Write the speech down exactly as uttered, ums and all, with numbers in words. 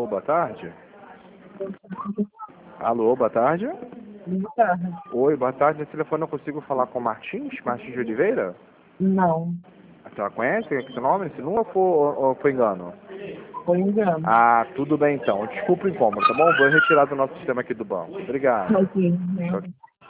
Alô, boa tarde. Alô, boa tarde. Boa tarde. Oi, boa tarde. Nesse telefone eu consigo falar com Martins? Martins de Oliveira? Não, A senhora conhece esse nome? Esse número ou foi, ou foi engano? foi engano. Ah, tudo bem então. Desculpa o incômodo, tá bom? Vou retirar do nosso sistema aqui do banco. Obrigado. Aqui, Tchau, né?